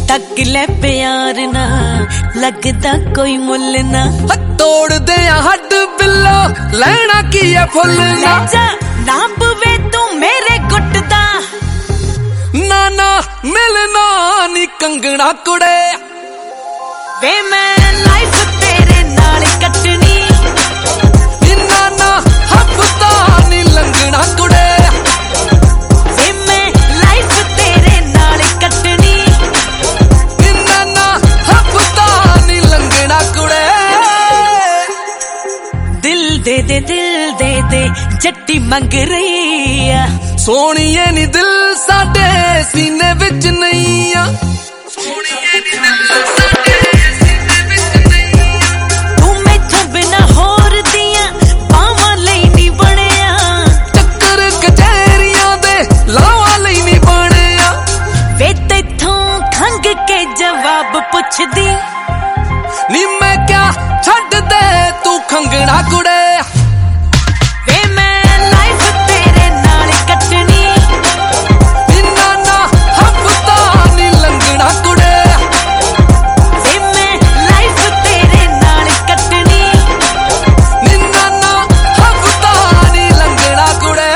तक ले प्यार ना लगदा कोई मुल ना तोड़ दे हड बिल्लो लेना की है फुल ना ना पवे तू मेरे गुटदा ना ना मिलना नी कंगना कुड़े वे मैं लाइफ तेरे नाल कटनी ना ना हफ्ता नी लंघना कुड़े वे मैं लाइफ तेरे नाल कटनी ना ना हफ्ता नी लंघना कुड़े दिल दे दे जट्टी मंग रही आ सोनिए नी दिल साडे सीने विच नहीं आ सोनिए नी दिल साडे सीने विच नहीं आ तू मैथों बिना होर दियां पावां लई नहीं बणिया चक्कर कचहरियां दे लावां लई नहीं बणिया वे तैथों खंग के जवाब पुछदी नी मैं क्या छड्ड दे तू खंगना कुड़े वे मैं लाइफ तेरे नाल कटनी ना ना हफ्ता नी लंघना कुड़े वे मैं लाइफ तेरे नाल कटनी ना ना हफ्ता नी लंघना कुड़े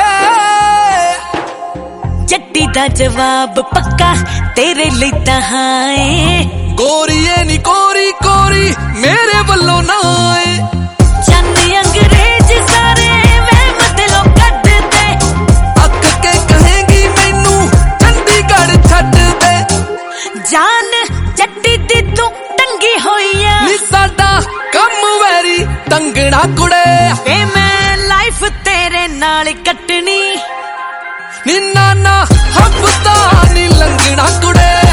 जट्टी दा जवाब पक्का तेरे लई तां हां ए गोरीए नी कोरी कोरी मेरे वल्लों ना आए चंद अंग्रेज सारे वहम दिलों कढ दे अक के कहेगी मैनू चंडीगढ़ छड्ड दे जान जट्टी दी तू टंगी होई आ नी साडा कम वैरी टंगना कुड़े वे मैं लाइफ तेरे नाल कटनी नी ना ना हफ्ता नी लंघना कुड़े